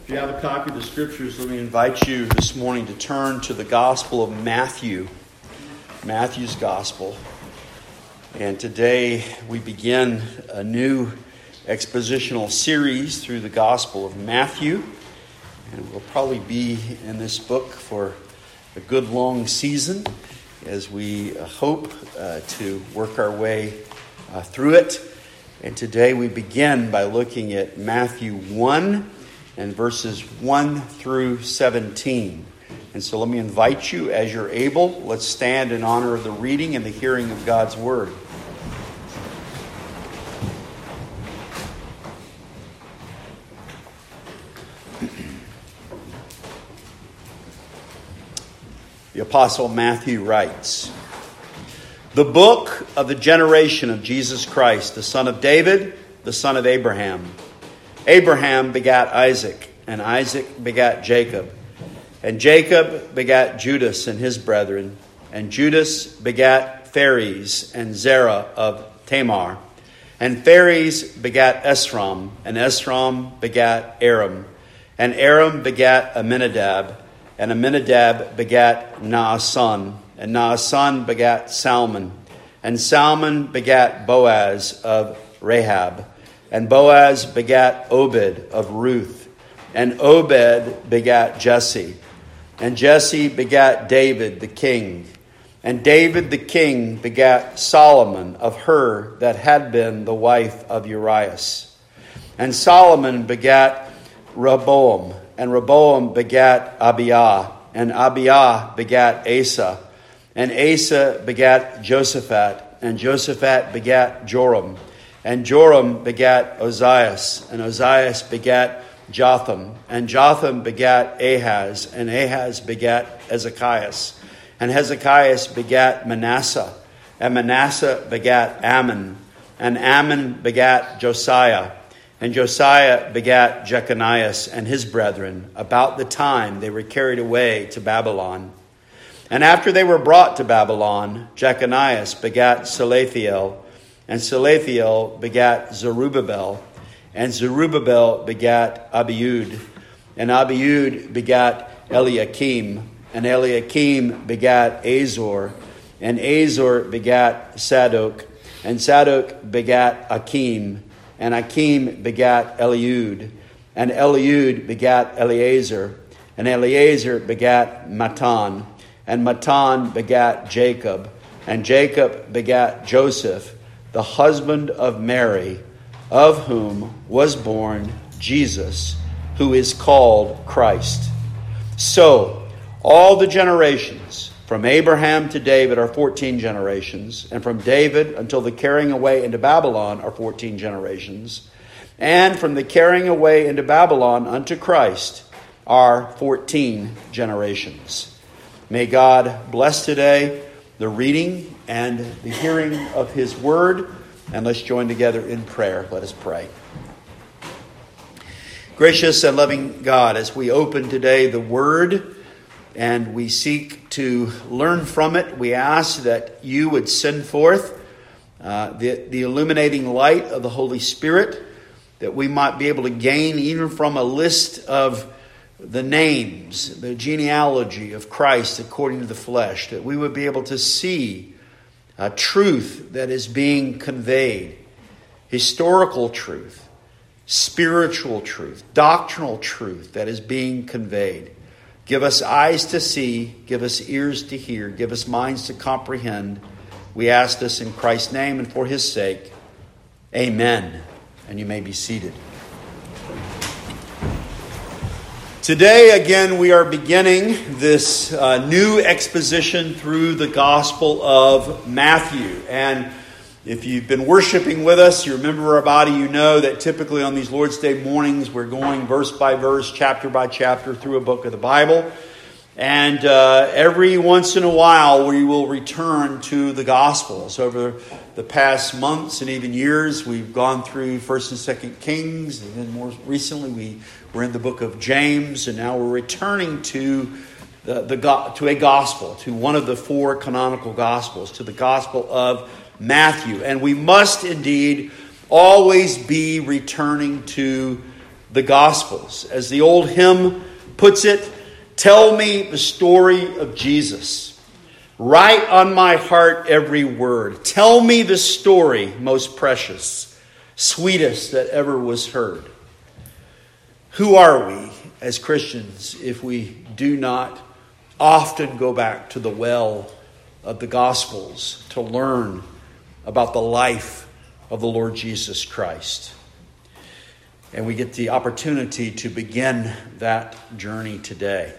If you have a copy of the Scriptures, let me invite you this morning to turn to the Gospel of Matthew, Matthew's Gospel. And today we begin a new expositional series through the Gospel of Matthew. And we'll probably be in this book for a good long season as we hope to work our way through it. And today we begin by looking at Matthew 1 and verses 1 through 17. And so let me invite you, as you're able, let's stand in honor of the reading and the hearing of God's Word. The Apostle Matthew writes, "The book of the generation of Jesus Christ, the son of David, the son of Abraham. Abraham begat Isaac, and Isaac begat Jacob. And Jacob begat Judas and his brethren. And Judas begat Phares and Zerah of Tamar. And Phares begat Esrom, and Esrom begat Aram. And Aram begat Amminadab, and Amminadab begat Naasson. And Naasson begat Salmon. And Salmon begat Boaz of Rahab. And Boaz begat Obed of Ruth. And Obed begat Jesse. And Jesse begat David the king. And David the king begat Solomon of her that had been the wife of Urias. And Solomon begat Rehoboam. And Rehoboam begat Abiah. And Abiah begat Asa. And Asa begat Josaphat. And Josaphat begat Joram. And Joram begat Ozias, and Ozias begat Jotham, and Jotham begat Ahaz, and Ahaz begat Hezekias, and Hezekias begat Manasseh, and Manasseh begat Ammon, and Ammon begat Josiah, and Josiah begat Jeconias and his brethren, about the time they were carried away to Babylon. And after they were brought to Babylon, Jeconias begat Salathiel, and Salathiel begat Zerubbabel, and Zerubbabel begat Abiud, and Abiud begat Eliakim, and Eliakim begat Azor, and Azor begat Sadok, and Sadok begat Akim, and Akim begat Eliud, and Eliud begat Eleazar, and Eleazar begat Matan, and Matan begat Jacob, and Jacob begat Joseph, the husband of Mary, of whom was born Jesus, who is called Christ. So, all the generations, from Abraham to David, are 14 generations, and from David until the carrying away into Babylon are 14 generations, and from the carrying away into Babylon unto Christ are 14 generations. May God bless today the reading and the hearing of His Word. And let's join together in prayer. Let us pray. Gracious and loving God, as we open today the Word and we seek to learn from it, we ask that you would send forth the illuminating light of the Holy Spirit, that we might be able to gain even from a list of the names, the genealogy of Christ according to the flesh, that we would be able to see truth that is being conveyed, historical truth, spiritual truth, doctrinal truth that is being conveyed. Give us eyes to see, give us ears to hear, give us minds to comprehend. We ask this in Christ's name and for His sake. Amen. And you may be seated. Today, again, we are beginning this new exposition through the Gospel of Matthew. And if you've been worshiping with us, you remember our body, you know that typically on these Lord's Day mornings, we're going verse by verse, chapter by chapter through a book of the Bible. And every once in a while, we will return to the Gospels. Over the past months and even years, we've gone through 1st and 2nd Kings, and then more recently we were in the book of James, and now we're returning to a gospel, to one of the four canonical Gospels, to the Gospel of Matthew. And we must indeed always be returning to the Gospels. As the old hymn puts it, tell me the story of Jesus. Write on my heart every word. Tell me the story most precious, sweetest that ever was heard. Who are we as Christians if we do not often go back to the well of the Gospels to learn about the life of the Lord Jesus Christ? And we get the opportunity to begin that journey today.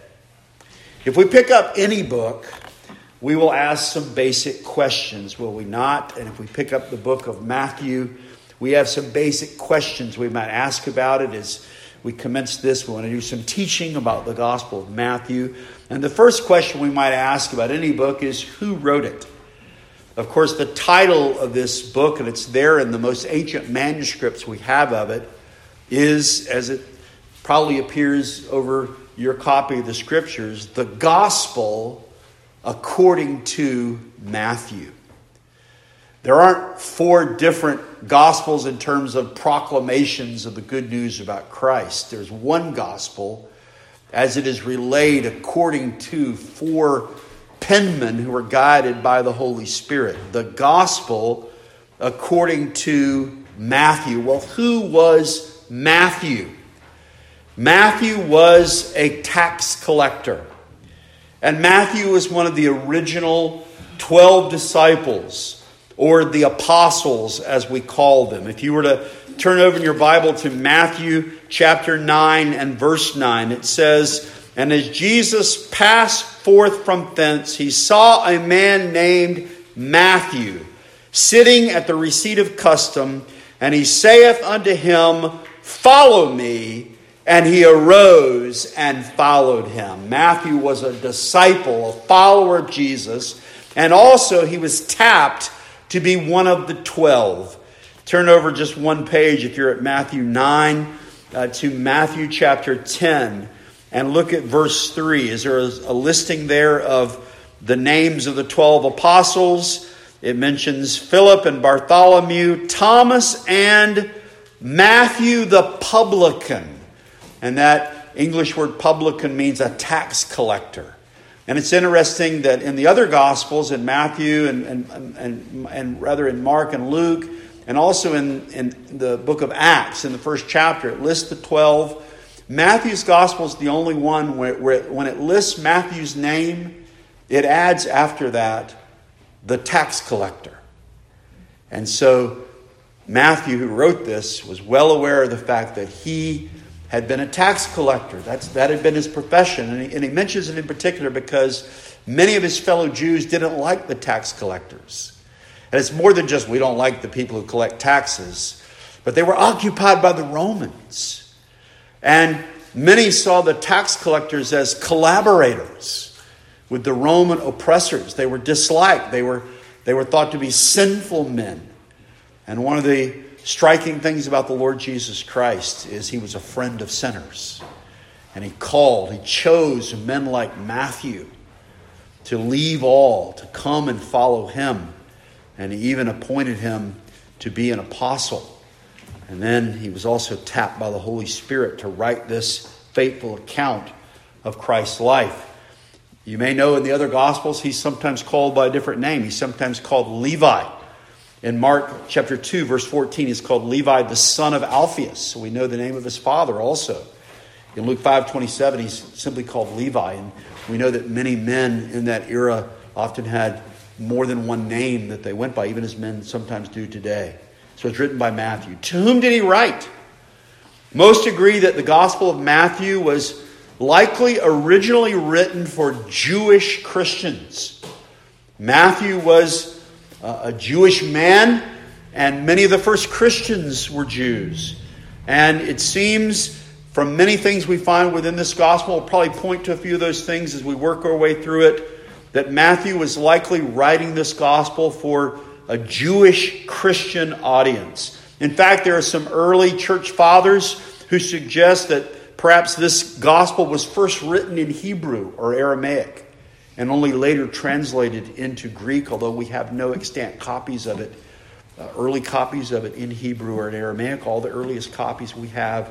If we pick up any book, we will ask some basic questions, will we not? And if we pick up the book of Matthew, we have some basic questions we might ask about it. As we commence this, we want to do some teaching about the Gospel of Matthew. And the first question we might ask about any book is, who wrote it? Of course, the title of this book, and it's there in the most ancient manuscripts we have of it, is, as it probably appears over your copy of the Scriptures, the Gospel according to Matthew. There aren't four different Gospels in terms of proclamations of the good news about Christ. There's one Gospel as it is relayed according to four penmen who were guided by the Holy Spirit. The Gospel according to Matthew. Well, who was Matthew? Matthew was a tax collector. And Matthew was one of the original 12 disciples, or the apostles as we call them. If you were to turn over in your Bible to Matthew chapter 9 and verse 9, it says, "And as Jesus passed forth from thence, he saw a man named Matthew sitting at the receipt of custom, and he saith unto him, Follow me. And he arose and followed him." Matthew was a disciple, a follower of Jesus, and also he was tapped to be one of the 12. Turn over just one page if you're at Matthew 9 to Matthew chapter 10 and look at verse 3. Is there a listing there of the names of the 12 apostles? It mentions Philip and Bartholomew, Thomas and Matthew the publican. And that English word publican means a tax collector. And it's interesting that in the other Gospels, in Matthew and rather in Mark and Luke, and also in the book of Acts, in the first chapter, it lists the 12. Matthew's Gospel is the only one where when it lists Matthew's name, it adds after that the tax collector. And so Matthew, who wrote this, was well aware of the fact that he had been a tax collector. That had been his profession. And he mentions it in particular because many of his fellow Jews didn't like the tax collectors. And it's more than just we don't like the people who collect taxes, but they were occupied by the Romans. And many saw the tax collectors as collaborators with the Roman oppressors. They were disliked. They were thought to be sinful men. And one of the striking things about the Lord Jesus Christ is he was a friend of sinners. And he chose men like Matthew to leave all, to come and follow him. And he even appointed him to be an apostle. And then he was also tapped by the Holy Spirit to write this faithful account of Christ's life. You may know in the other Gospels, he's sometimes called by a different name. He's sometimes called Levi. In Mark chapter 2, verse 14, he's called Levi, the son of Alphaeus. So we know the name of his father also. In Luke 5:27, he's simply called Levi. And we know that many men in that era often had more than one name that they went by, even as men sometimes do today. So it's written by Matthew. To whom did he write? Most agree that the Gospel of Matthew was likely originally written for Jewish Christians. Matthew was a Jewish man, and many of the first Christians were Jews. And it seems from many things we find within this gospel, we'll probably point to a few of those things as we work our way through it, that Matthew was likely writing this gospel for a Jewish Christian audience. In fact, there are some early church fathers who suggest that perhaps this gospel was first written in Hebrew or Aramaic and only later translated into Greek, although we have no extant copies of it, early copies of it in Hebrew or in Aramaic. All the earliest copies we have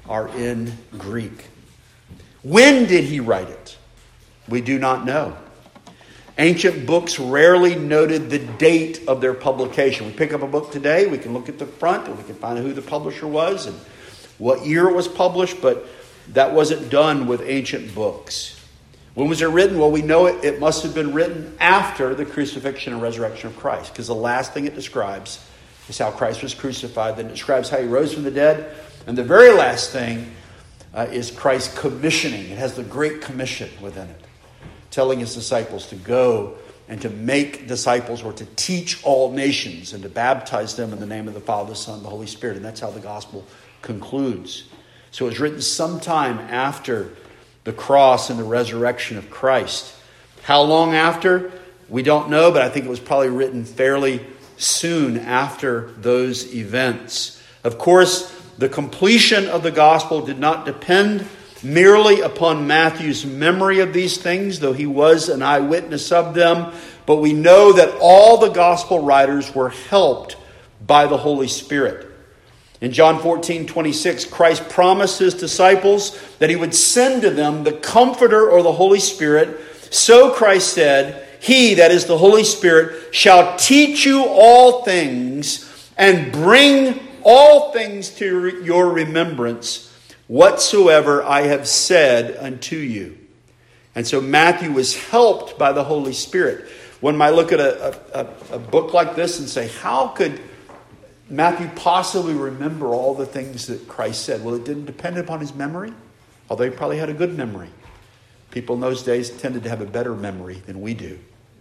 are in Greek. When did he write it? We do not know. Ancient books rarely noted the date of their publication. We pick up a book today, we can look at the front and we can find out who the publisher was and what year it was published, but that wasn't done with ancient books. When was it written? Well, we know it must have been written after the crucifixion and resurrection of Christ, because the last thing it describes is how Christ was crucified. Then it describes how he rose from the dead. And the very last thing is Christ's commissioning. It has the Great Commission within it, telling his disciples to go and to make disciples, or to teach all nations and to baptize them in the name of the Father, the Son, and the Holy Spirit. And that's how the gospel concludes. So it was written sometime after the cross and the resurrection of Christ. How long after? We don't know, but I think it was probably written fairly soon after those events. Of course, the completion of the gospel did not depend merely upon Matthew's memory of these things, though he was an eyewitness of them. But we know that all the gospel writers were helped by the Holy Spirit. In John 14:26, Christ promised his disciples that he would send to them the Comforter, or the Holy Spirit. So Christ said, "He," that is the Holy Spirit, "shall teach you all things and bring all things to your remembrance, whatsoever I have said unto you." And so Matthew was helped by the Holy Spirit. One might look at a book like this and say, how could Matthew possibly remember all the things that Christ said? Well, it didn't depend upon his memory, although he probably had a good memory. People in those days tended to have a better memory than we do.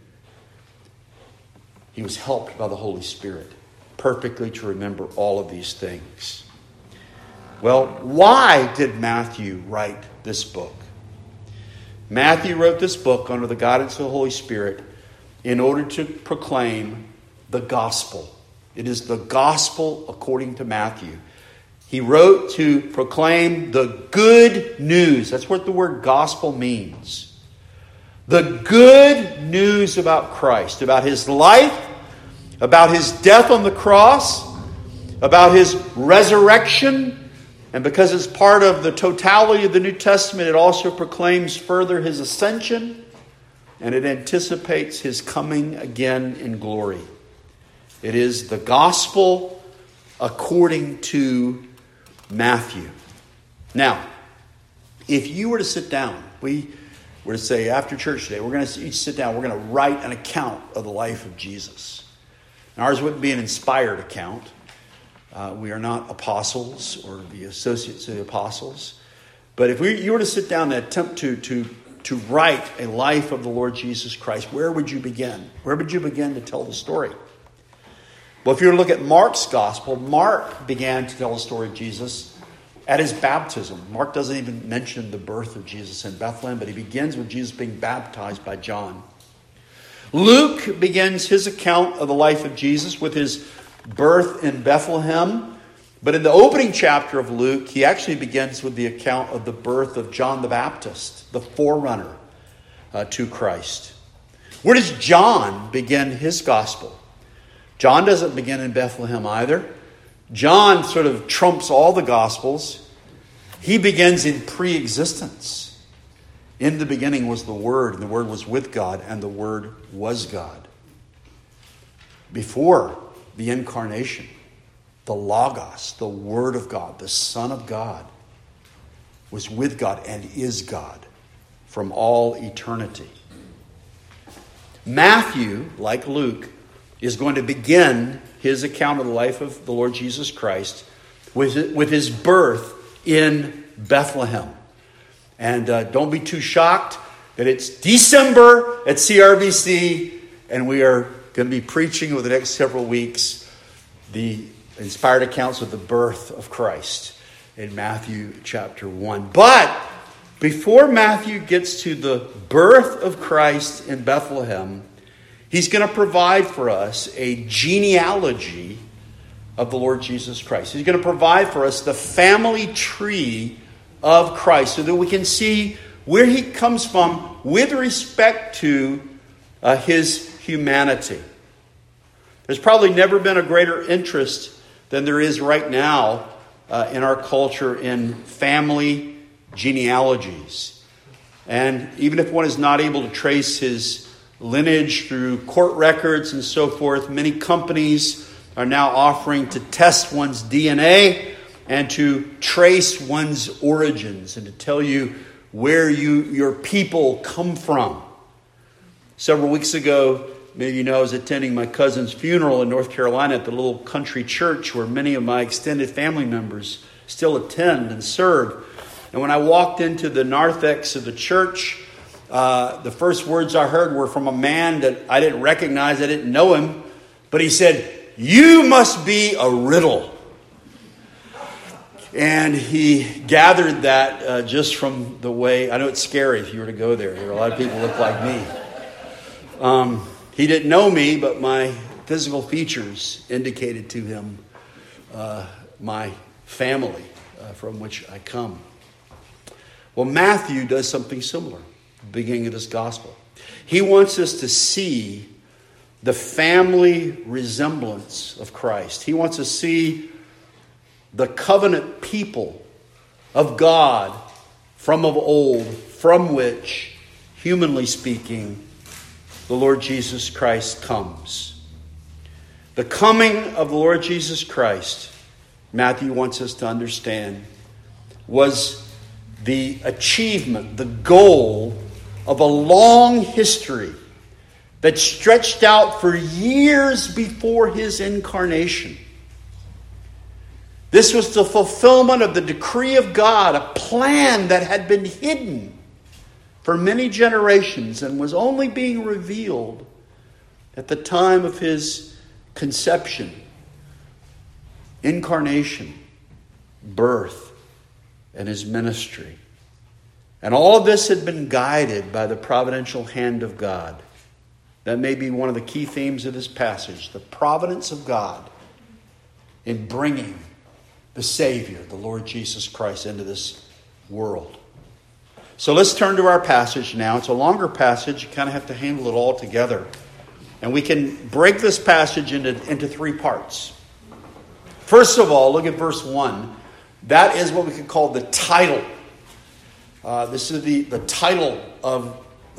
He was helped by the Holy Spirit perfectly to remember all of these things. Well, why did Matthew write this book? Matthew wrote this book under the guidance of the Holy Spirit in order to proclaim the gospel. It is the gospel according to Matthew. He wrote to proclaim the good news. That's what the word gospel means. The good news about Christ, about his life, about his death on the cross, about his resurrection. And because it's part of the totality of the New Testament, it also proclaims further his ascension, and it anticipates his coming again in glory. It is the gospel according to Matthew. Now, if you were to sit down, we were to say after church today, we're going to each sit down, we're going to write an account of the life of Jesus. And ours wouldn't be an inspired account. We are not apostles or the associates of the apostles. But if you were to sit down and attempt to write a life of the Lord Jesus Christ, where would you begin? Where would you begin to tell the story? Well, if you were to look at Mark's gospel, Mark began to tell the story of Jesus at his baptism. Mark doesn't even mention the birth of Jesus in Bethlehem, but he begins with Jesus being baptized by John. Luke begins his account of the life of Jesus with his birth in Bethlehem. But in the opening chapter of Luke, he actually begins with the account of the birth of John the Baptist, the forerunner to Christ. Where does John begin his gospel? John doesn't begin in Bethlehem either. John sort of trumps all the gospels. He begins in pre-existence. In the beginning was the Word, and the Word was with God, and the Word was God. Before the incarnation, the Logos, the Word of God, the Son of God, was with God and is God from all eternity. Matthew, like Luke, is going to begin his account of the life of the Lord Jesus Christ with his birth in Bethlehem. And don't be too shocked that it's December at CRBC, and we are going to be preaching over the next several weeks the inspired accounts of the birth of Christ in Matthew chapter 1. But before Matthew gets to the birth of Christ in Bethlehem, he's going to provide for us a genealogy of the Lord Jesus Christ. He's going to provide for us the family tree of Christ so that we can see where he comes from with respect to his humanity. There's probably never been a greater interest than there is right now in our culture in family genealogies. And even if one is not able to trace his lineage through court records and so forth, many companies are now offering to test one's DNA and to trace one's origins and to tell you where your people come from. Several weeks ago, maybe you know, I was attending my cousin's funeral in North Carolina at the little country church where many of my extended family members still attend and serve. And when I walked into the narthex of the church, the first words I heard were from a man that I didn't recognize. I didn't know him. But he said, "You must be a riddle." And he gathered that just from the way, I know it's scary if you were to go there. There are a lot of people who look like me. He didn't know me, but my physical features indicated to him my family from which I come. Well, Matthew does something similar at the beginning of this gospel. He wants us to see the family resemblance of Christ. He wants us to see the covenant people of God from of old, from which, humanly speaking, the Lord Jesus Christ comes. The coming of the Lord Jesus Christ, Matthew wants us to understand, was the achievement, the goal of a long history that stretched out for years before his incarnation. This was the fulfillment of the decree of God, a plan that had been hidden for many generations and was only being revealed at the time of his conception, incarnation, birth, and his ministry. And all of this had been guided by the providential hand of God. That may be one of the key themes of this passage, the providence of God in bringing the Savior, the Lord Jesus Christ, into this world. So let's turn to our passage now. It's a longer passage. You kind of have to handle it all together. And we can break this passage into three parts. First of all, look at verse 1. That is what we could call the title. This is the title of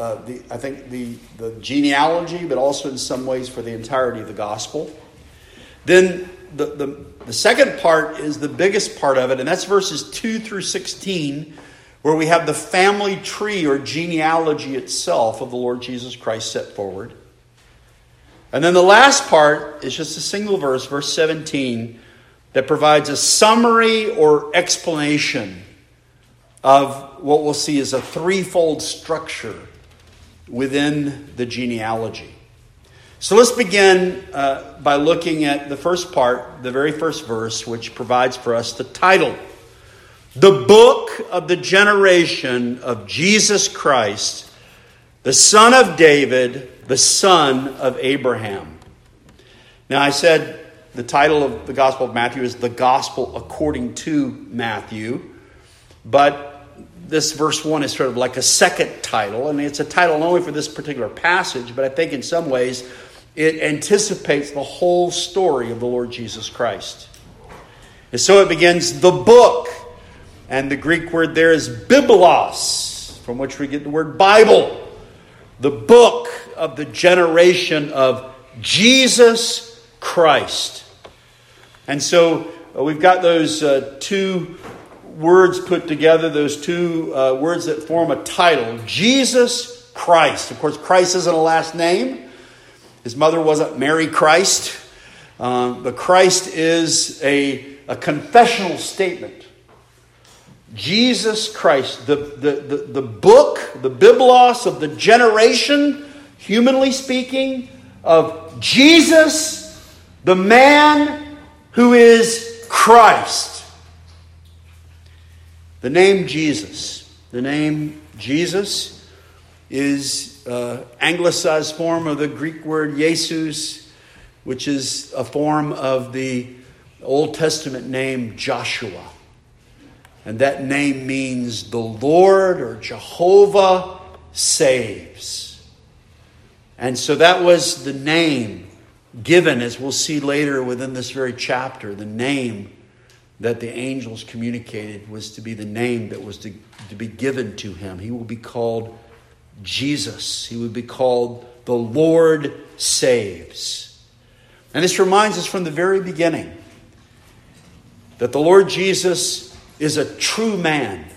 the genealogy, but also in some ways for the entirety of the gospel. Then the second part is the biggest part of it, and that's verses 2 through 16, where we have the family tree or genealogy itself of the Lord Jesus Christ set forward. And then the last part is just a single verse, verse 17, that provides a summary or explanation of what we'll see as a threefold structure within the genealogy. So let's begin by looking at the first part, the very first verse, which provides for us the title. The book of the generation of Jesus Christ, the son of David, the son of Abraham. Now I said the title of the Gospel of Matthew is the Gospel according to Matthew. But this verse 1 is sort of like a second title. And it's a title not only for this particular passage, but I think in some ways it anticipates the whole story of the Lord Jesus Christ. And so it begins, the book. And the Greek word there is biblos, from which we get the word Bible. The book of the generation of Jesus Christ. And so we've got those two words put together, those two words that form a title. Jesus Christ. Of course, Christ isn't a last name. His mother wasn't Mary Christ. But Christ is a confessional statement. Jesus Christ, the book, the biblos of the generation, humanly speaking, of Jesus, the man who is Christ. The name Jesus is anglicized form of the Greek word Jesus, which is a form of the Old Testament name Joshua. And that name means the Lord or Jehovah saves. And so that was the name given, as we'll see later within this very chapter, the name that the angels communicated was to be the name that was to be given to him. He will be called Jesus. He would be called the Lord Saves. And this reminds us from the very beginning that the Lord Jesus is a true man,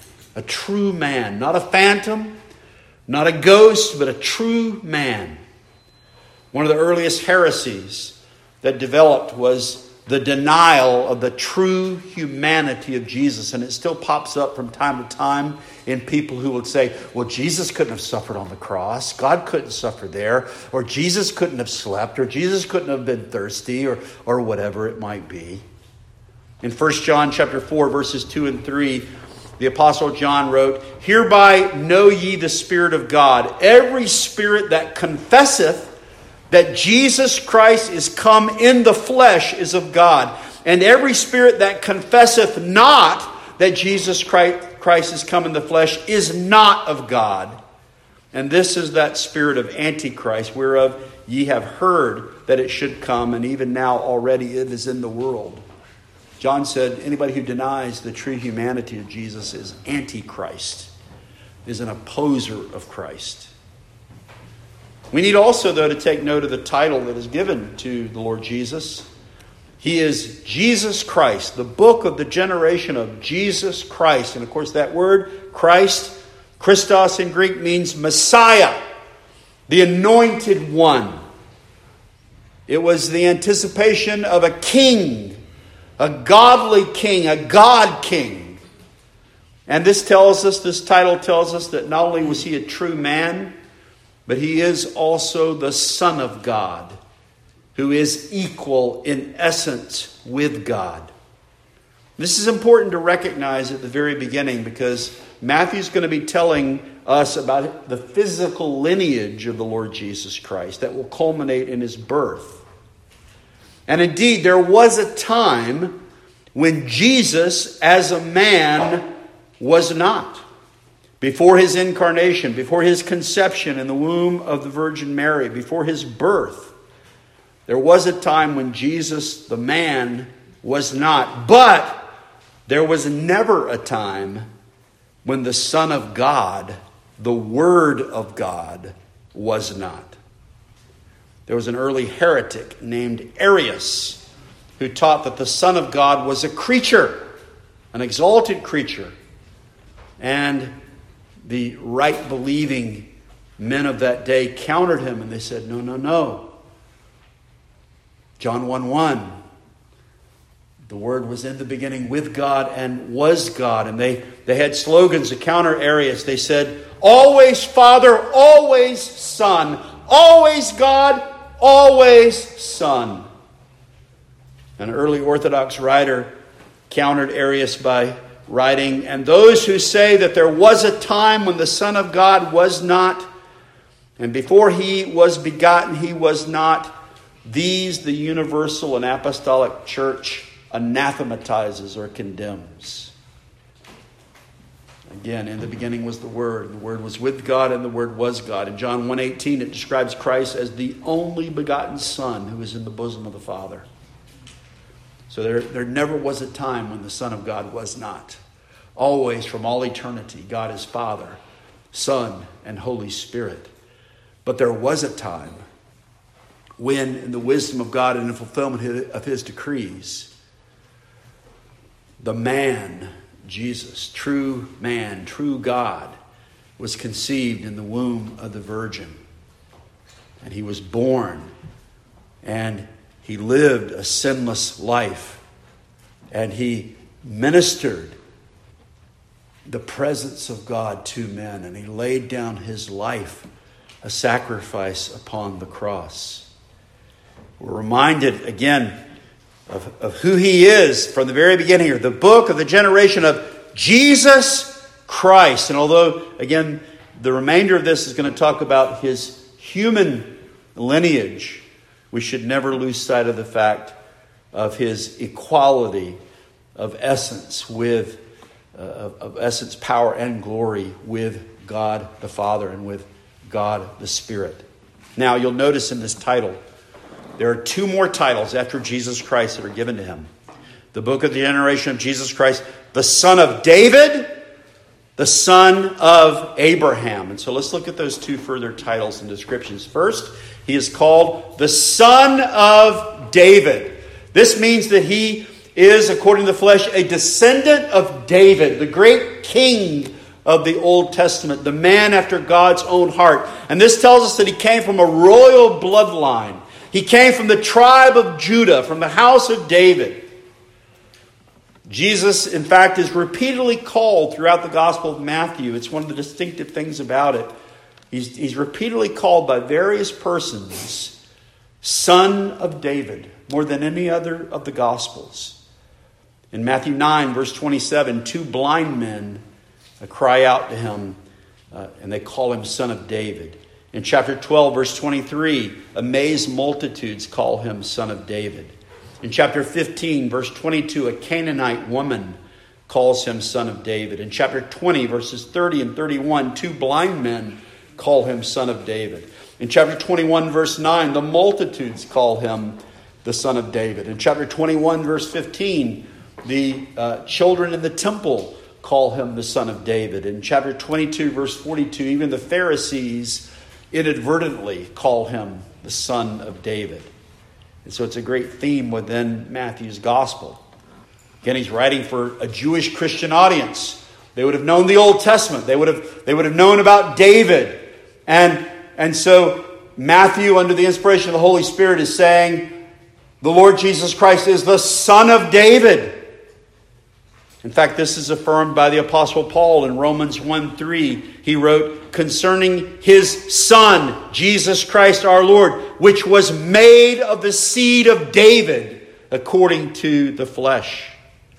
not a phantom, not a ghost, but a true man. One of the earliest heresies that developed was the denial of the true humanity of Jesus. And it still pops up from time to time in people who would say, well, Jesus couldn't have suffered on the cross. God couldn't suffer there. Or Jesus couldn't have slept. Or Jesus couldn't have been thirsty. Or whatever it might be. In 1 John chapter 4, verses 2 and 3, the Apostle John wrote, "Hereby know ye the Spirit of God. Every spirit that confesseth that Jesus Christ is come in the flesh is of God. And every spirit that confesseth not that Jesus Christ is come in the flesh is not of God. And this is that spirit of Antichrist, whereof ye have heard that it should come, and even now already it is in the world." John said anybody who denies the true humanity of Jesus is Antichrist, is an opposer of Christ. We need also, though, to take note of the title that is given to the Lord Jesus. He is Jesus Christ, the book of the generation of Jesus Christ. And of course that word, Christ, Christos in Greek, means Messiah, the anointed one. It was the anticipation of a king, a godly king, a God king. And this title tells us that not only was he a true man, but he is also the Son of God, who is equal in essence with God. This is important to recognize at the very beginning, because Matthew's going to be telling us about the physical lineage of the Lord Jesus Christ that will culminate in his birth. And indeed, there was a time when Jesus, as a man, was not. Before his incarnation, before his conception in the womb of the Virgin Mary, before his birth, there was a time when Jesus, the man, was not. But there was never a time when the Son of God, the Word of God, was not. There was an early heretic named Arius who taught that the Son of God was a creature, an exalted creature. And the right-believing men of that day countered him, and they said, no. John 1:1, the Word was in the beginning with God and was God. And they had slogans to counter Arius. They said, always Father, always Son, always God, always Son. An early Orthodox writer countered Arius by writing, "And those who say that there was a time when the Son of God was not, and before he was begotten he was not, these the universal and apostolic church anathematizes or condemns." Again, in the beginning was the Word. The Word was with God, and the Word was God. In John 1:18, it describes Christ as the only begotten Son who is in the bosom of the Father. So there never was a time when the Son of God was not. Always, from all eternity, God is Father, Son, and Holy Spirit. But there was a time when, in the wisdom of God and in fulfillment of his decrees, the man, Jesus, true man, true God, was conceived in the womb of the Virgin. And he was born, and he lived a sinless life, and he ministered the presence of God to men, and he laid down his life, a sacrifice upon the cross. We're reminded again of who he is from the very beginning here, the book of the generation of Jesus Christ. And although, again, the remainder of this is going to talk about his human lineage, we should never lose sight of the fact of his equality of essence with of essence, power, and glory with God the Father and with God the Spirit. Now, you'll notice in this title, there are two more titles after Jesus Christ that are given to him. the book of the generation of Jesus Christ, the son of David, the son of Abraham. And so let's look at those two further titles and descriptions. First, he is called the son of David. This means that he is, according to the flesh, a descendant of David, the great king of the Old Testament, the man after God's own heart. And this tells us that he came from a royal bloodline. He came from the tribe of Judah, from the house of David. Jesus, in fact, is repeatedly called throughout the Gospel of Matthew. It's one of the distinctive things about it. He's repeatedly called by various persons, Son of David, more than any other of the Gospels. In Matthew 9, verse 27, two blind men cry out to him, and they call him Son of David. In chapter 12, verse 23, amazed multitudes call him Son of David. In chapter 15, verse 22, a Canaanite woman calls him Son of David. In chapter 20, verses 30 and 31, two blind men call him Son of David. In chapter 21, verse 9, the multitudes call him the Son of David. In chapter 21, verse 15, the children in the temple call him the Son of David. In chapter 22, verse 42, even the Pharisees inadvertently call him the Son of David. And so it's a great theme within Matthew's gospel. Again, he's writing for a Jewish Christian audience. They would have known the Old Testament. They would have known about David. And so Matthew, under the inspiration of the Holy Spirit, is saying the Lord Jesus Christ is the Son of David. In fact, this is affirmed by the Apostle Paul in Romans 1:3. He wrote, concerning his Son, Jesus Christ our Lord, which was made of the seed of David according to the flesh.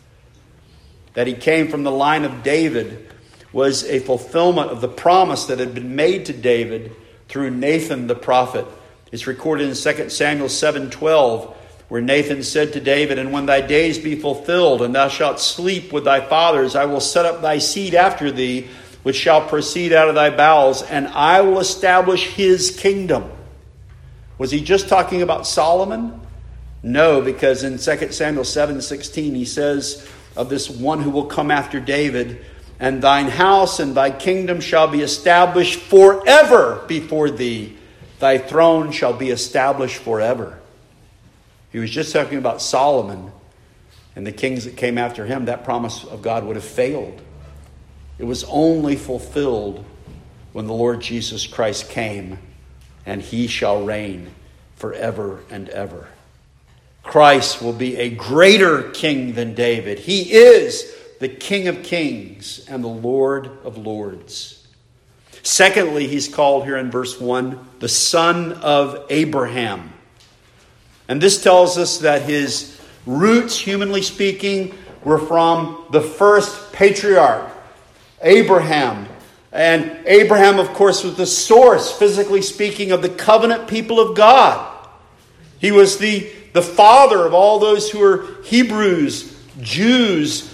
That he came from the line of David was a fulfillment of the promise that had been made to David through Nathan the prophet. It's recorded in 2 Samuel 7:12. Where Nathan said to David, and when thy days be fulfilled, and thou shalt sleep with thy fathers, I will set up thy seed after thee, which shall proceed out of thy bowels, and I will establish his kingdom. Was he just talking about Solomon? No, because in 2 Samuel 7:16, he says of this one who will come after David, and thine house and thy kingdom shall be established forever before thee. Thy throne shall be established forever. He was just talking about Solomon and the kings that came after him. That promise of God would have failed. It was only fulfilled when the Lord Jesus Christ came, and he shall reign forever and ever. Christ will be a greater king than David. He is the King of Kings and the Lord of Lords. Secondly, he's called here in verse 1, the Son of Abraham. And this tells us that his roots, humanly speaking, were from the first patriarch, Abraham. And Abraham, of course, was the source, physically speaking, of the covenant people of God. He was the father of all those who were Hebrews, Jews,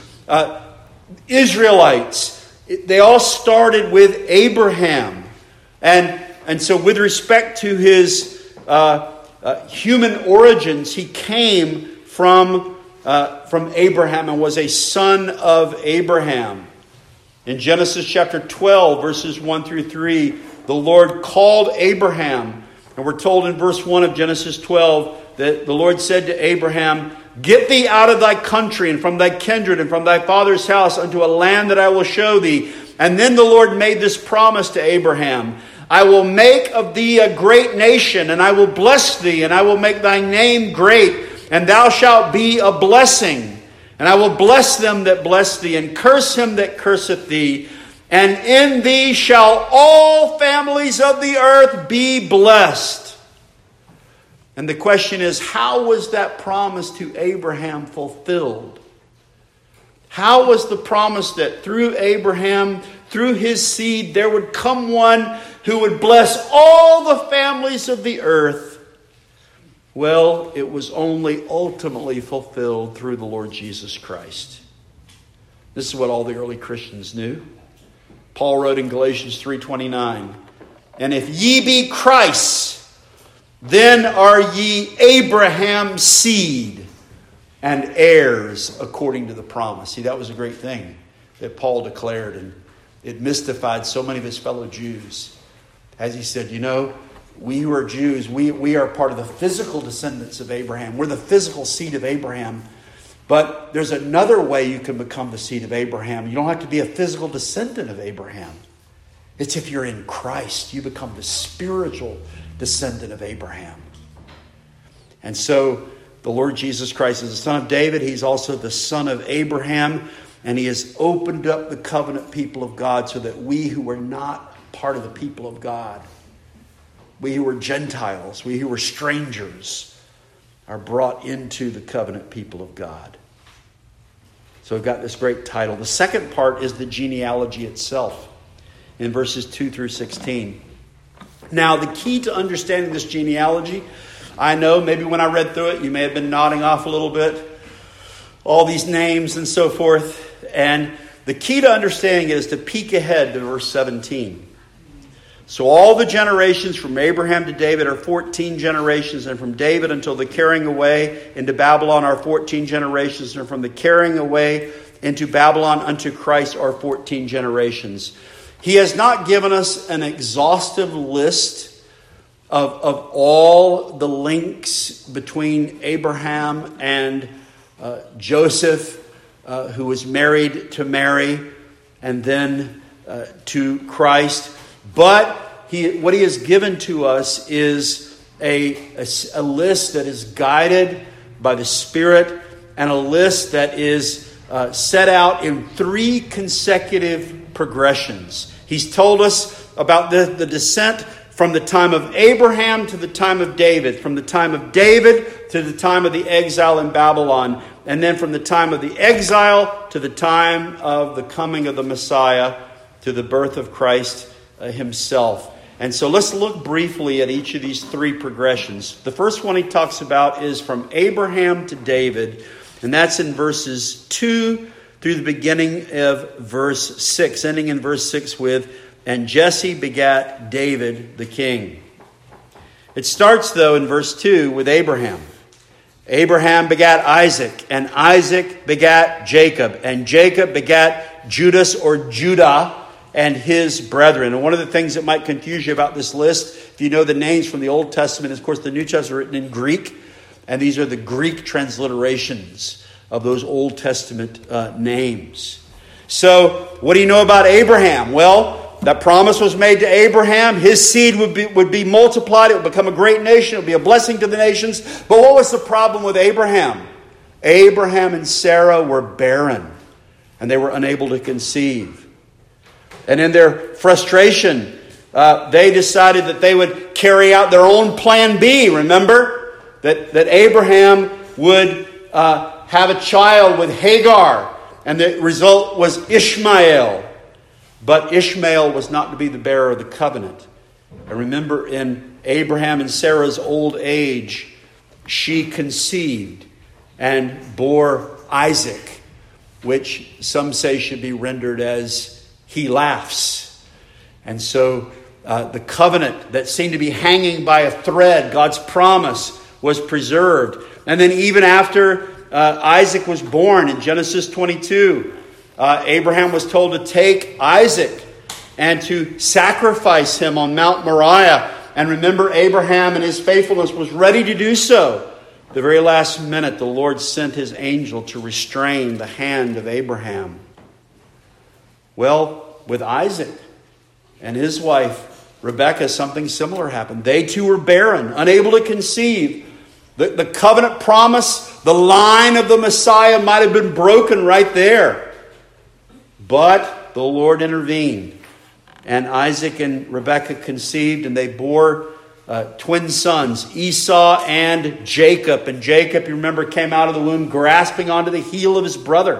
Israelites. They all started with Abraham. And so with respect to his human origins, he came from Abraham and was a son of Abraham. In Genesis chapter 12, verses 1 through 3, the Lord called Abraham. And we're told in verse 1 of Genesis 12 that the Lord said to Abraham, get thee out of thy country and from thy kindred and from thy father's house unto a land that I will show thee. And then the Lord made this promise to Abraham. I will make of thee a great nation, and I will bless thee, and I will make thy name great, and thou shalt be a blessing. And I will bless them that bless thee, and curse him that curseth thee. And in thee shall all families of the earth be blessed. And the question is, how was that promise to Abraham fulfilled? How was the promise that through Abraham, through his seed, there would come one who would bless all the families of the earth? Well, it was only ultimately fulfilled through the Lord Jesus Christ. This is what all the early Christians knew. Paul wrote in Galatians 3:29, and if ye be Christ's, then are ye Abraham's seed, and heirs according to the promise. See, that was a great thing that Paul declared, and it mystified so many of his fellow Jews. As he said, we who are Jews, we are part of the physical descendants of Abraham. We're the physical seed of Abraham. But there's another way you can become the seed of Abraham. You don't have to be a physical descendant of Abraham. It's if you're in Christ, you become the spiritual descendant of Abraham. And so the Lord Jesus Christ is the son of David. He's also the son of Abraham. And he has opened up the covenant people of God so that we who are not part of the people of God, we who are Gentiles, we who are strangers, are brought into the covenant people of God. So we've got this great title. The second part is the genealogy itself in verses 2 through 16. Now, the key to understanding this genealogy, I know maybe when I read through it, you may have been nodding off a little bit. All these names and so forth. And the key to understanding it is to peek ahead to verse 17. So all the generations from Abraham to David are 14 generations, and from David until the carrying away into Babylon are 14 generations, and from the carrying away into Babylon unto Christ are 14 generations. He has not given us an exhaustive list of all the links between Abraham and Joseph, who was married to Mary, and then to Christ. But what he has given to us is a list that is guided by the Spirit, and a list that is set out in 3 consecutive progressions. He's told us about the descent from the time of Abraham to the time of David, from the time of David to the time of the exile in Babylon, and then from the time of the exile to the time of the coming of the Messiah, to the birth of Christ himself. And so let's look briefly at each of these 3 progressions. The first one he talks about is from Abraham to David, and that's in verses 2 through the beginning of verse 6, ending in verse 6 with, "And Jesse begat David the king." It starts, though, in verse 2 with Abraham. Abraham begat Isaac, and Isaac begat Jacob, and Jacob begat Judas or Judah and his brethren. And one of the things that might confuse you about this list, if you know the names from the Old Testament, is, of course, the New Testament is written in Greek, and these are the Greek transliterations of those Old Testament names. So, what do you know about Abraham? Well, that promise was made to Abraham. His seed would be multiplied. It would become a great nation. It would be a blessing to the nations. But what was the problem with Abraham? Abraham and Sarah were barren, and they were unable to conceive. And in their frustration, they decided that they would carry out their own plan B. Remember? That Abraham would have a child with Hagar. And the result was Ishmael. But Ishmael was not to be the bearer of the covenant. And remember, in Abraham and Sarah's old age, she conceived and bore Isaac, which some say should be rendered as he laughs. And so the covenant that seemed to be hanging by a thread, God's promise, was preserved. And then even after Isaac was born in Genesis 22, Abraham was told to take Isaac and to sacrifice him on Mount Moriah. And remember, Abraham and his faithfulness was ready to do so. The very last minute, the Lord sent his angel to restrain the hand of Abraham. Well, with Isaac and his wife, Rebekah, something similar happened. They too were barren, unable to conceive. The covenant promise, the line of the Messiah might have been broken right there. But the Lord intervened. And Isaac and Rebekah conceived, and they bore twin sons, Esau and Jacob. And Jacob, you remember, came out of the womb grasping onto the heel of his brother.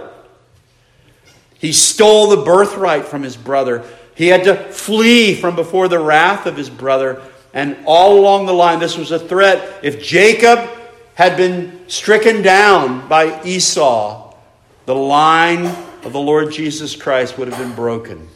He stole the birthright from his brother. He had to flee from before the wrath of his brother. And all along the line, this was a threat. If Jacob had been stricken down by Esau, the line of the Lord Jesus Christ would have been broken.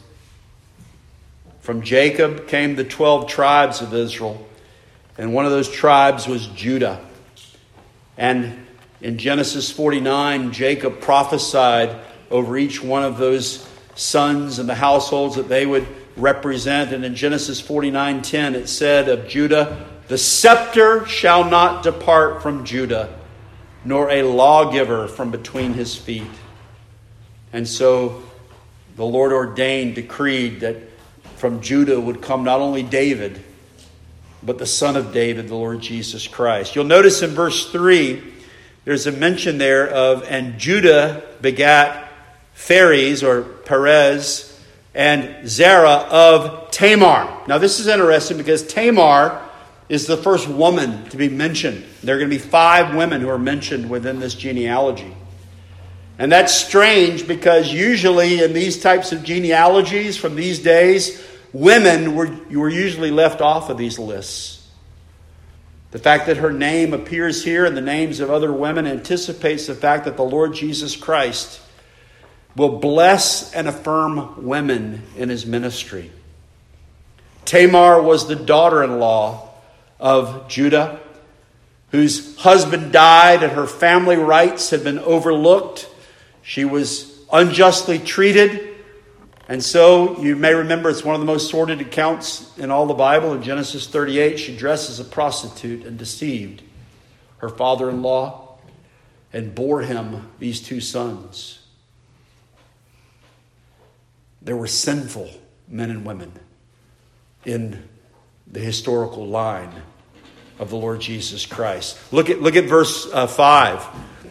From Jacob came the 12 tribes of Israel. And one of those tribes was Judah. And In Genesis 49, Jacob prophesied over each one of those sons and the households that they would represent. And in Genesis 49:10, it said of Judah, "The scepter shall not depart from Judah, nor a lawgiver from between his feet." And so the Lord ordained, decreed that from Judah would come not only David, but the son of David, the Lord Jesus Christ. You'll notice in verse 3, there's a mention there of, and Judah begat Phares or Perez and Zerah of Tamar. Now this is interesting because Tamar is the first woman to be mentioned. There are going to be 5 women who are mentioned within this genealogy. And that's strange because usually in these types of genealogies from these days, women were usually left off of these lists. The fact that her name appears here and the names of other women anticipates the fact that the Lord Jesus Christ will bless and affirm women in his ministry. Tamar was the daughter-in-law of Judah, whose husband died and her family rights had been overlooked. She was unjustly treated. And so you may remember it's one of the most sordid accounts in all the Bible. In Genesis 38, she dressed as a prostitute and deceived her father-in-law and bore him these 2 sons. There were sinful men and women in the historical line of the Lord Jesus Christ. Look at verse 5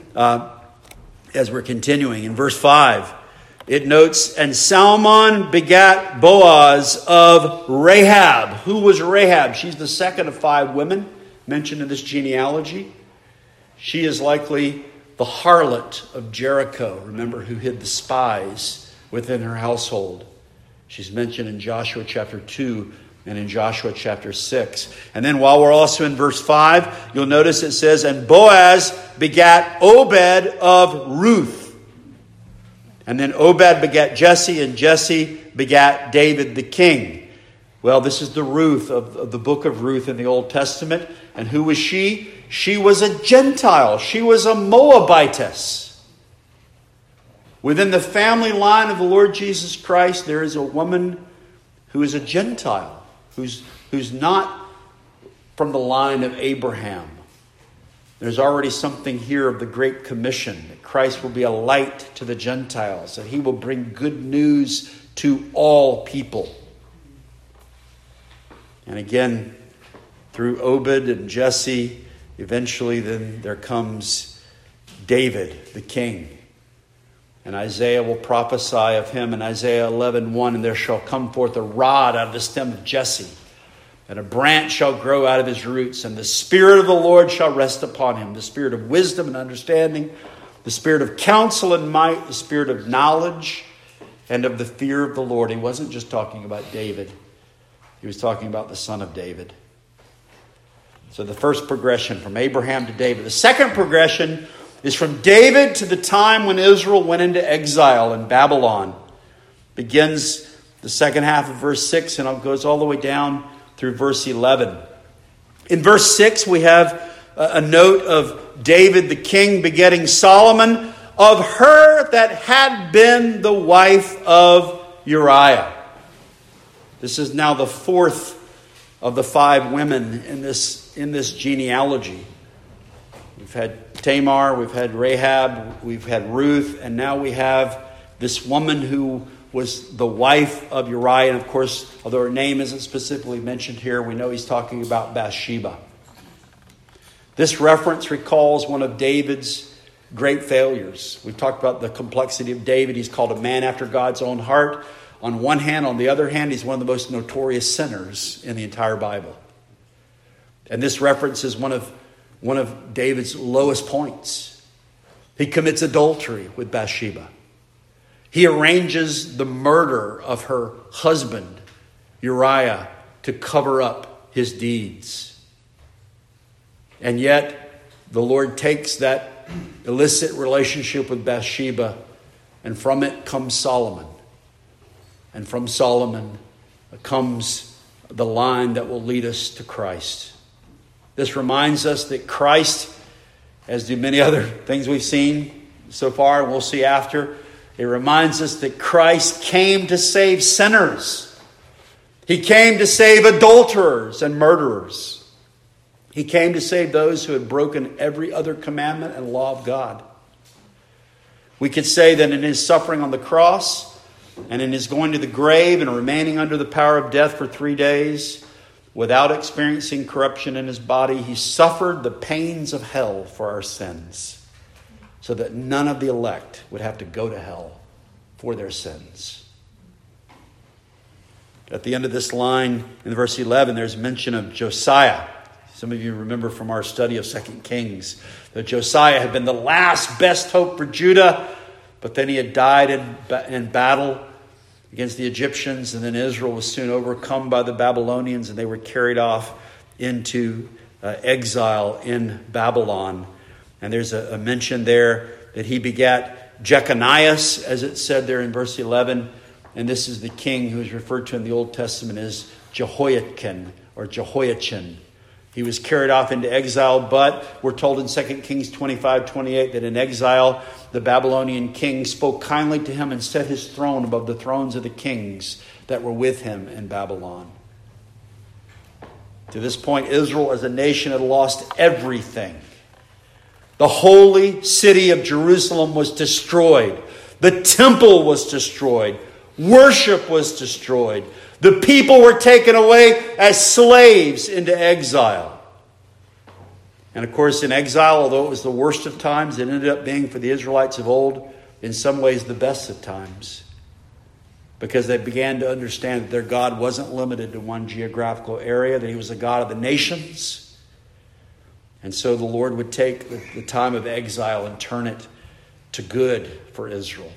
as we're continuing. In verse 5, it notes, and Salmon begat Boaz of Rahab. Who was Rahab? She's the second of 5 women mentioned in this genealogy. She is likely the harlot of Jericho. Remember, who hid the spies within her household. She's mentioned in Joshua chapter 2 and in Joshua chapter 6. And then while we're also in verse 5, you'll notice it says, and Boaz begat Obed of Ruth. And then Obed begat Jesse, and Jesse begat David the king. Well, this is the Ruth of the book of Ruth in the Old Testament. And who was she? She was a Gentile. She was a Moabitess. Within the family line of the Lord Jesus Christ, there is a woman who is a Gentile, who's not from the line of Abraham. There's already something here of the Great Commission, that Christ will be a light to the Gentiles, that he will bring good news to all people. And again, through Obed and Jesse, eventually then there comes David, the king. And Isaiah will prophesy of him in Isaiah 11:1, and there shall come forth a rod out of the stem of Jesse, and a branch shall grow out of his roots, and the Spirit of the Lord shall rest upon him, the Spirit of wisdom and understanding, the Spirit of counsel and might, the Spirit of knowledge and of the fear of the Lord. He wasn't just talking about David. He was talking about the son of David. So the first progression from Abraham to David. The second progression is from David to the time when Israel went into exile in Babylon. Begins the second half of verse 6 and it goes all the way down through verse 11. In verse 6, we have a note of David the king begetting Solomon, of her that had been the wife of Uriah. This is now the 4th of the 5 women in this genealogy. We've had Tamar, we've had Rahab, we've had Ruth, and now we have this woman who was the wife of Uriah. And of course, although her name isn't specifically mentioned here, we know he's talking about Bathsheba. This reference recalls one of David's great failures. We've talked about the complexity of David. He's called a man after God's own heart. On one hand, on the other hand, he's one of the most notorious sinners in the entire Bible. And this reference is one of David's lowest points. He commits adultery with Bathsheba. He arranges the murder of her husband, Uriah, to cover up his deeds. And yet, the Lord takes that illicit relationship with Bathsheba, and from it comes Solomon. And from Solomon comes the line that will lead us to Christ. This reminds us that Christ as do many other things we've seen so far and we'll see after. It reminds us that Christ came to save sinners. He came to save adulterers and murderers. He came to save those who had broken every other commandment and law of God. We could say that in his suffering on the cross and in his going to the grave and remaining under the power of death for 3 days, without experiencing corruption in his body, he suffered the pains of hell for our sins, so that none of the elect would have to go to hell for their sins. At the end of this line, in verse 11, there's mention of Josiah. Some of you remember from our study of 2 Kings that Josiah had been the last best hope for Judah, but then he had died in battle against the Egyptians, and then Israel was soon overcome by the Babylonians, and they were carried off into exile in Babylon. And there's a mention there that he begat Jeconias, as it said there in verse 11. And this is the king who is referred to in the Old Testament as Jehoiakim or Jehoiachin. He was carried off into exile, but we're told in 2 Kings 25:28 that in exile, the Babylonian king spoke kindly to him and set his throne above the thrones of the kings that were with him in Babylon. To this point, Israel as a nation had lost everything. The holy city of Jerusalem was destroyed. The temple was destroyed. Worship was destroyed. The people were taken away as slaves into exile. And of course, in exile, although it was the worst of times, it ended up being for the Israelites of old, in some ways, the best of times. Because they began to understand that their God wasn't limited to one geographical area, that he was a God of the nations. And so the Lord would take the time of exile and turn it to good for Israel.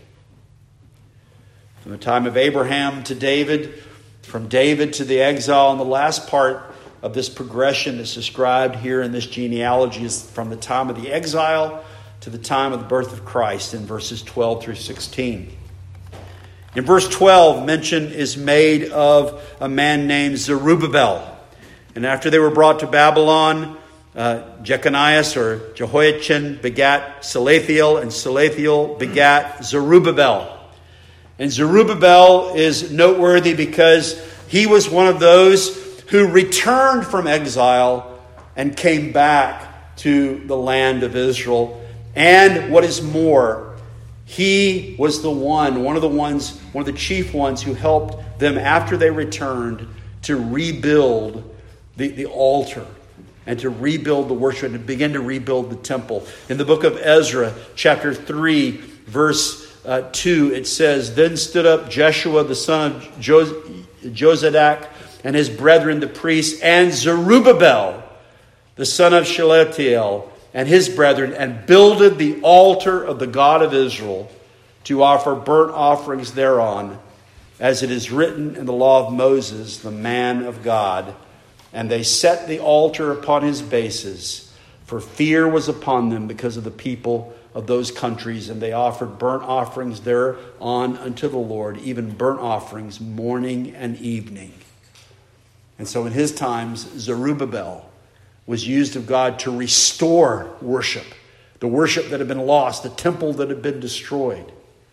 From the time of Abraham to David, from David to the exile, and the last part of this progression that's described here in this genealogy is from the time of the exile to the time of the birth of Christ in verses 12 through 16. In verse 12, mention is made of a man named Zerubbabel. And after they were brought to Babylon, Jeconias or Jehoiachin begat Salathiel, and Salathiel begat Zerubbabel. And Zerubbabel is noteworthy because he was one of those who returned from exile and came back to the land of Israel. And what is more, he was one of the chief ones who helped them after they returned to rebuild the altar and to rebuild the worship and to begin to rebuild the temple. In the book of Ezra, chapter 3, verse 2, it says, "Then stood up Jeshua the son of Jozadak and his brethren the priests, and Zerubbabel the son of Shealtiel and his brethren, and builded the altar of the God of Israel to offer burnt offerings thereon, as it is written in the law of Moses, the man of God. And they set the altar upon his bases, for fear was upon them because of the people of those countries, and they offered burnt offerings thereon unto the Lord, even burnt offerings morning and evening." And so in his times, Zerubbabel was used of God to restore worship, the worship that had been lost, the temple that had been destroyed.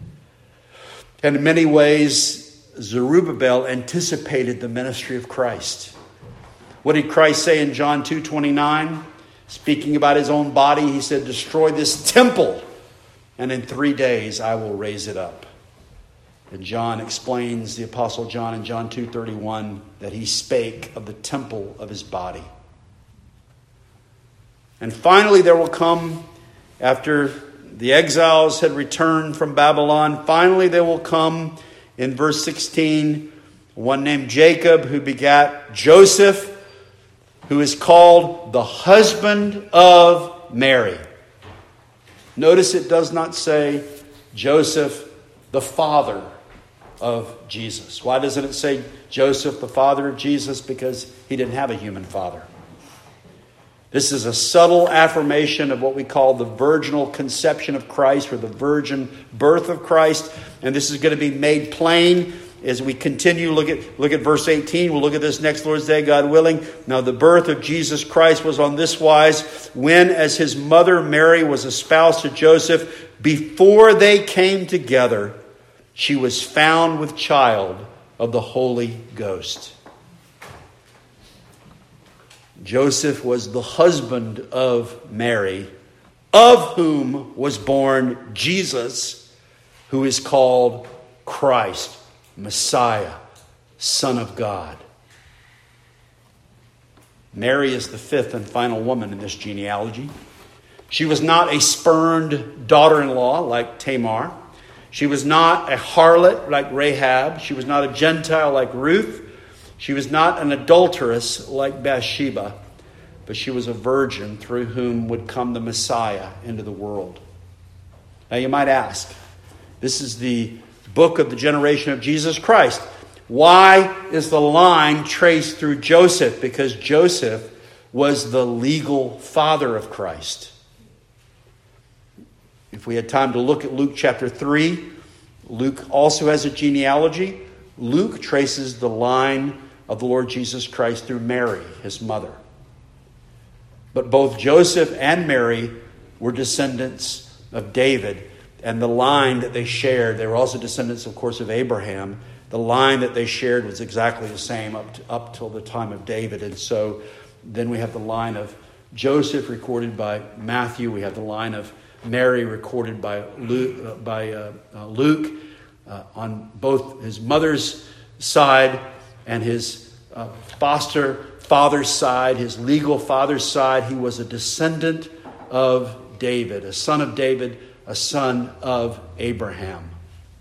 And in many ways, Zerubbabel anticipated the ministry of Christ. What did Christ say in John 2:29? Speaking about his own body, he said, "Destroy this temple, and in 3 days I will raise it up." And John explains, the Apostle John in John 2:31, that he spake of the temple of his body. And finally there will come, after the exiles had returned from Babylon, finally there will come, in verse 16, one named Jacob, who begat Joseph, who is called the husband of Mary. Notice it does not say Joseph, the father of Jesus. Why doesn't it say Joseph, the father of Jesus? Because he didn't have a human father. This is a subtle affirmation of what we call the virginal conception of Christ, or the virgin birth of Christ. And this is going to be made plain as we continue, look at verse 18. We'll look at this next Lord's Day, God willing. Now the birth of Jesus Christ was on this wise, when as his mother Mary was espoused to Joseph, before they came together, she was found with child of the Holy Ghost. Joseph was the husband of Mary, of whom was born Jesus, who is called Christ, Messiah, Son of God. Mary is the fifth and final woman in this genealogy. She was not a spurned daughter-in-law like Tamar. She was not a harlot like Rahab. She was not a Gentile like Ruth. She was not an adulteress like Bathsheba. But she was a virgin through whom would come the Messiah into the world. Now you might ask, this is the book of the generation of Jesus Christ. Why is the line traced through Joseph? Because Joseph was the legal father of Christ. If we had time to look at Luke chapter 3, Luke also has a genealogy. Luke traces the line of the Lord Jesus Christ through Mary, his mother. But both Joseph and Mary were descendants of David. And the line that they shared, they were also descendants, of course, of Abraham. The line that they shared was exactly the same up till the time of David. And so then we have the line of Joseph recorded by Matthew. We have the line of Mary recorded by Luke on both his mother's side and his foster father's side, his legal father's side. He was a descendant of David, a son of David, a son of Abraham.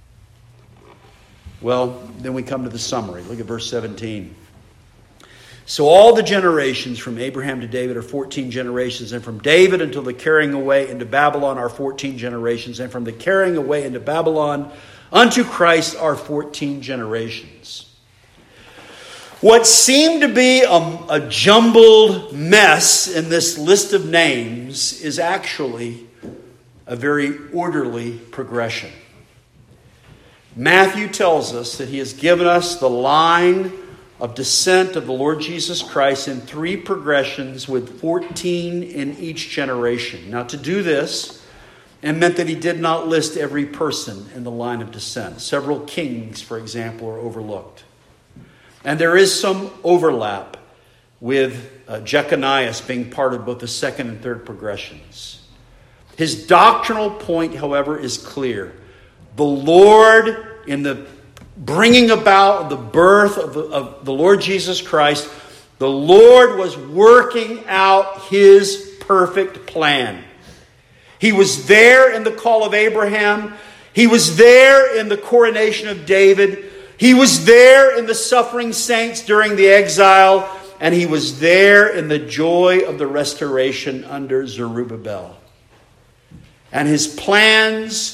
Well, then we come to the summary. Look at verse 17. So all the generations from Abraham to David are 14 generations, and from David until the carrying away into Babylon are 14 generations, and from the carrying away into Babylon unto Christ are 14 generations. What seemed to be a jumbled mess in this list of names is actually a very orderly progression. Matthew tells us that he has given us the line of descent of the Lord Jesus Christ in 3 progressions with 14 in each generation. Now, to do this, it meant that he did not list every person in the line of descent. Several kings, for example, are overlooked. And there is some overlap with Jeconiah being part of both the second and third progressions. His doctrinal point, however, is clear. The Lord, in the bringing about the birth of the Lord Jesus Christ, the Lord was working out his perfect plan. He was there in the call of Abraham. He was there in the coronation of David. He was there in the suffering saints during the exile. And he was there in the joy of the restoration under Zerubbabel. And his plans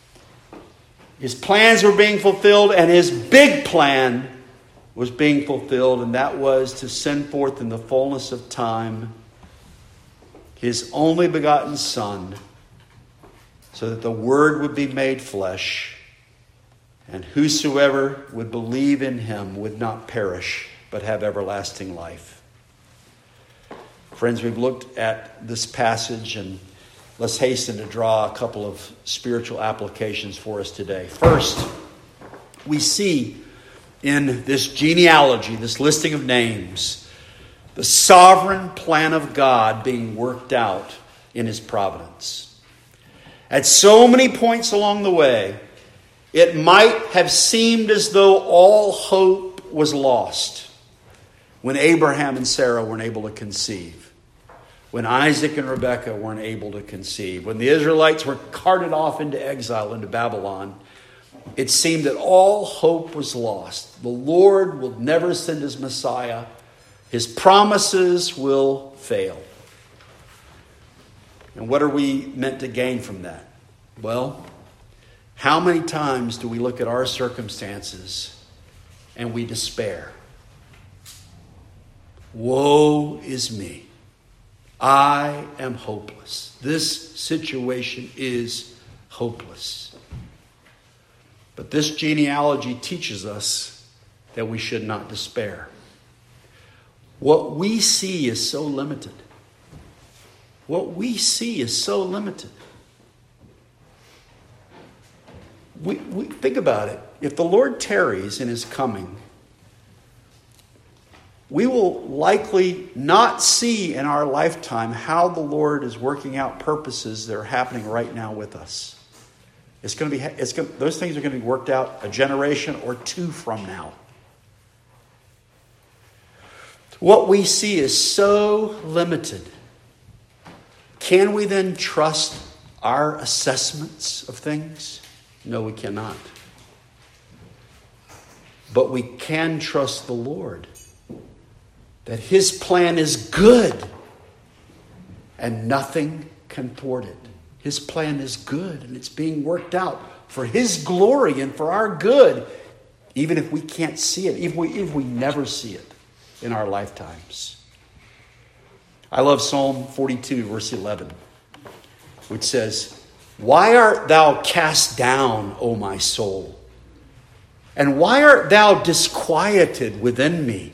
were being fulfilled, and his big plan was being fulfilled, and that was to send forth in the fullness of time his only begotten Son, so that the Word would be made flesh, and whosoever would believe in him would not perish, but have everlasting life. Friends, we've looked at this passage, and let's hasten to draw a couple of spiritual applications for us today. First, we see in this genealogy, this listing of names, the sovereign plan of God being worked out in his providence. At so many points along the way, it might have seemed as though all hope was lost when Abraham and Sarah weren't able to conceive. When Isaac and Rebekah weren't able to conceive, when the Israelites were carted off into exile into Babylon, it seemed that all hope was lost. The Lord will never send his Messiah. His promises will fail. And what are we meant to gain from that? Well, how many times do we look at our circumstances and we despair? Woe is me. I am hopeless. This situation is hopeless. But this genealogy teaches us that we should not despair. What we see is so limited. What we see is so limited. We think about it. If the Lord tarries in his coming, we will likely not see in our lifetime how the Lord is working out purposes that are happening right now with us. Those things are going to be worked out a generation or two from now. What we see is so limited. Can we then trust our assessments of things? No, we cannot. But we can trust the Lord that his plan is good and nothing can thwart it. His plan is good and it's being worked out for his glory and for our good, even if we can't see it, even if we never see it in our lifetimes. I love Psalm 42, verse 11, which says, "Why art thou cast down, O my soul? And why art thou disquieted within me?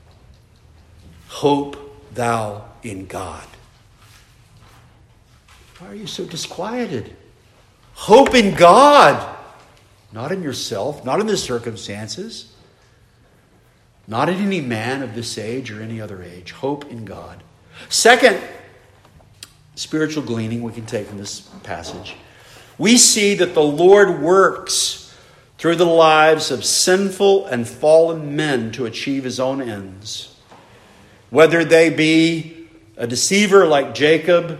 Hope thou in God." Why are you so disquieted? Hope in God. Not in yourself, not in the circumstances, not in any man of this age or any other age. Hope in God. Second, spiritual gleaning we can take from this passage. We see that the Lord works through the lives of sinful and fallen men to achieve his own ends. Whether they be a deceiver like Jacob,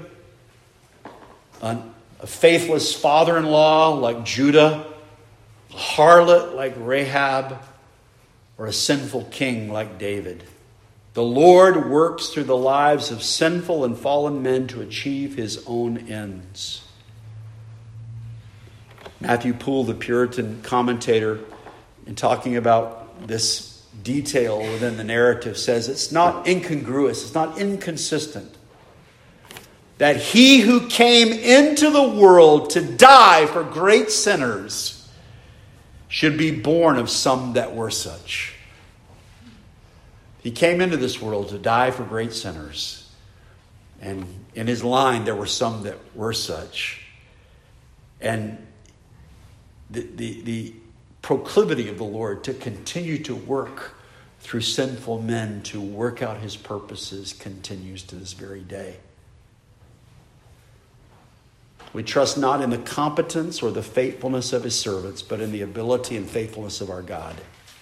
a faithless father-in-law like Judah, a harlot like Rahab, or a sinful king like David. The Lord works through the lives of sinful and fallen men to achieve his own ends. Matthew Poole, the Puritan commentator, in talking about this detail within the narrative, says it's not incongruous, it's not inconsistent, that he who came into the world to die for great sinners should be born of some that were such. He came into this world to die for great sinners. And in his line, there were some that were such. And the proclivity of the Lord to continue to work through sinful men to work out his purposes continues to this very day. We trust not in the competence or the faithfulness of his servants, but in the ability and faithfulness of our God.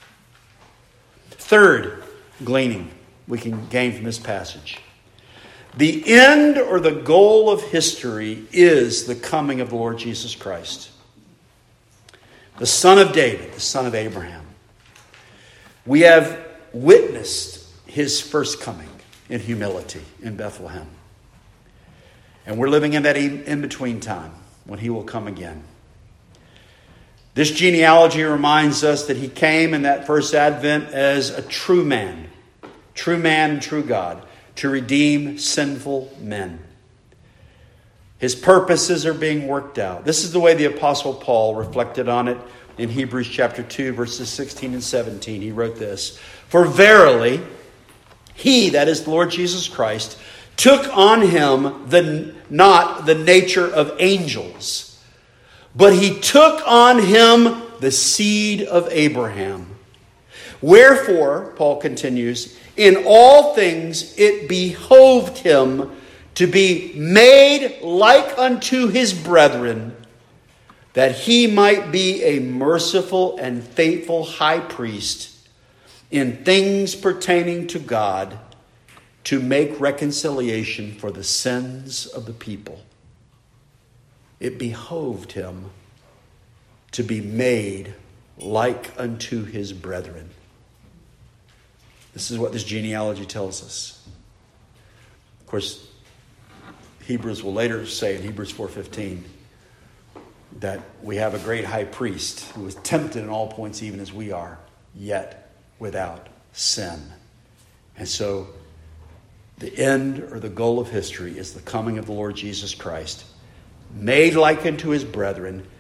Third, gleaning we can gain from this passage. The end or the goal of history is the coming of the Lord Jesus Christ, the son of David, the son of Abraham. We have witnessed his first coming in humility in Bethlehem. And we're living in that in-between time when he will come again. This genealogy reminds us that he came in that first advent as a true man and true God, to redeem sinful men. His purposes are being worked out. This is the way the Apostle Paul reflected on it in Hebrews chapter 2, verses 16 and 17. He wrote this, "For verily, he, that is the Lord Jesus Christ, took on him not the nature of angels, but he took on him the seed of Abraham. Wherefore," Paul continues, "in all things it behoved him to be made like unto his brethren, that he might be a merciful and faithful high priest in things pertaining to God, to make reconciliation for the sins of the people." It behoved him to be made like unto his brethren. This is what this genealogy tells us. Of course, Hebrews will later say in Hebrews 4:15 that we have a great high priest who was tempted in all points even as we are, yet without sin. And so the end or the goal of history is the coming of the Lord Jesus Christ, made like unto his brethren,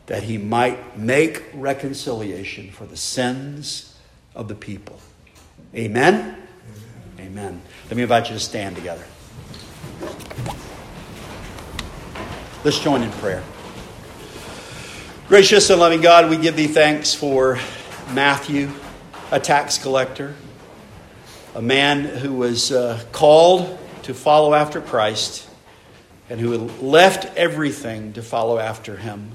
that he might make reconciliation for the sins of the people. Amen? Amen. Let me invite you to stand together. Let's join in prayer. Gracious and loving God, we give thee thanks for Matthew, a tax collector, a man who was called to follow after Christ and who left everything to follow after him.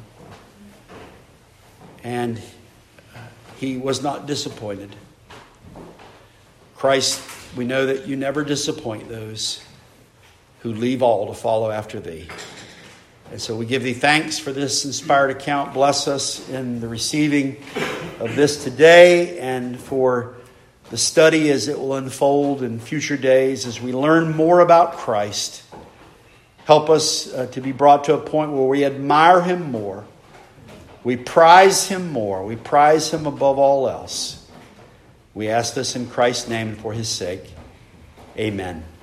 And he was not disappointed. Christ, we know that you never disappoint those who leave all to follow after thee. And so we give thee thanks for this inspired account. Bless us in the receiving of this today and for the study as it will unfold in future days as we learn more about Christ. Help us to be brought to a point where we admire him more. We prize him more. We prize him above all else. We ask this in Christ's name and for his sake. Amen.